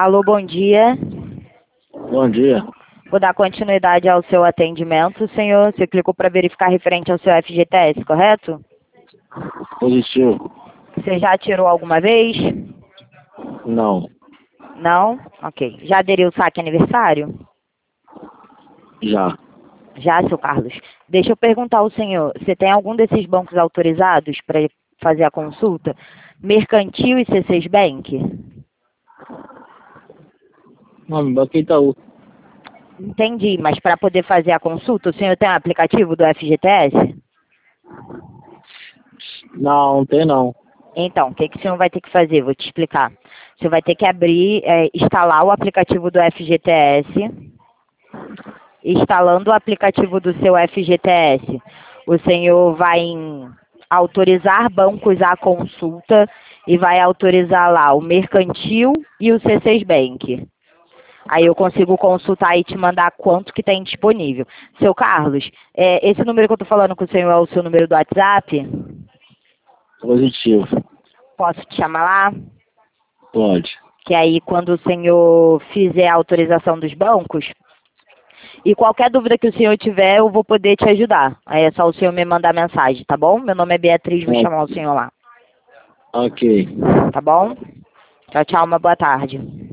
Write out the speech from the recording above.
Alô, bom dia. Bom dia. Vou dar continuidade ao seu atendimento, senhor. Você clicou para verificar referente ao seu FGTS, correto? Positivo. Você já tirou alguma vez? Não. Não? Ok. Já aderiu o saque aniversário? Já. Já, seu Carlos. Deixa eu perguntar ao senhor, você tem algum desses bancos autorizados para fazer a consulta? Mercantil e C6 Bank? Não, Banco Itaú. Entendi, mas para poder fazer a consulta, o senhor tem um aplicativo do FGTS? Não tem não. Então, o que o senhor vai ter que fazer? Vou te explicar. O senhor vai ter que instalar o aplicativo do FGTS. Instalando o aplicativo do seu FGTS, o senhor vai em autorizar bancos à consulta e vai autorizar lá o Mercantil e o C6 Bank. Aí eu consigo consultar e te mandar quanto que tem disponível. Seu Carlos, esse número que eu estou falando com o senhor é o seu número do WhatsApp? Positivo. Posso te chamar lá? Pode. Que aí quando o senhor fizer a autorização dos bancos, e qualquer dúvida que o senhor tiver, eu vou poder te ajudar. Aí é só o senhor me mandar mensagem, tá bom? Meu nome é Beatriz, vou chamar o senhor lá. Ok. Tá bom? Tchau, tchau, uma boa tarde.